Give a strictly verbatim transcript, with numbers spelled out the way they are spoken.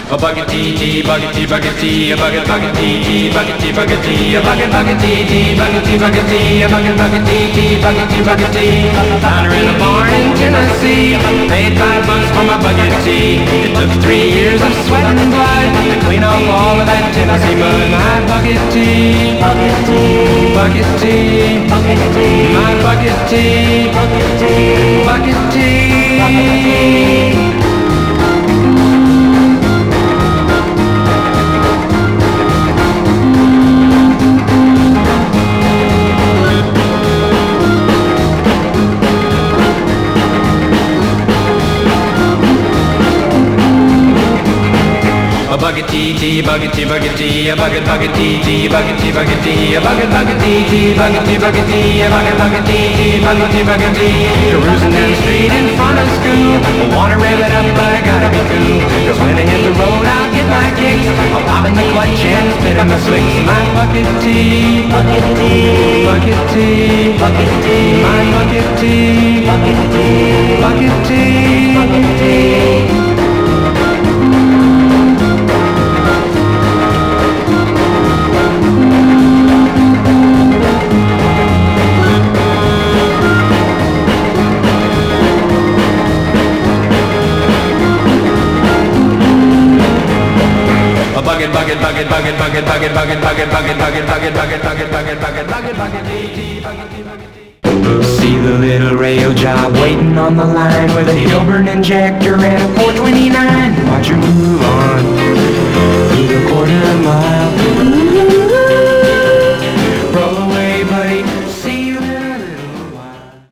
A bucket tea, tea, bucket tea, bucket tea, a bucket, bucket tea, tea, bucket tea, bucket tea, a bucket, bucket tea, tea, bucket tea, bucket tea, a bucket, bucket tea, tea, bucket tea, bucket tea. Found her in a barn in Tennessee, paid five bucks for my bucket tea. It took three years of sweat and blood to clean off all of that Tennessee mud. My bucket tea, bucket tea, bucket tea, bucket tea, my bucket tea, bucket tea, bucket tea, bucket tea. Bucket tea, tea, bucket tea, bucket tea, a bucket, bucket tea, tea, bucket tea, bucket tea, a bucket, bucket tea, tea, bucket tea, bucket tea, a bucket, bucket tea, tea, bucket tea, bucket tea. Cruising down the street in front of school, wanna rev it up, but I gotta be cool. Cause when I hit the road, I'll get my kicks. I'll pop in the clutch and spit in the slicks. My bucket tea, bucket tea, bucket tea, bucket tea, my bucket tea, bucket tea, bucket tea, bucket tea. Bucket, bucket, bucket, bucket, bucket, bucket, bucket, bucket, bucket, bucket, bucket, bucket, bucket, bucket, bucket, bucket, bucket, tea, bucket, tea, bucket, tea. See the little rail job waiting on the line with a Hilburn injector and a four twenty-nine. Watch her move on through the quarter mile.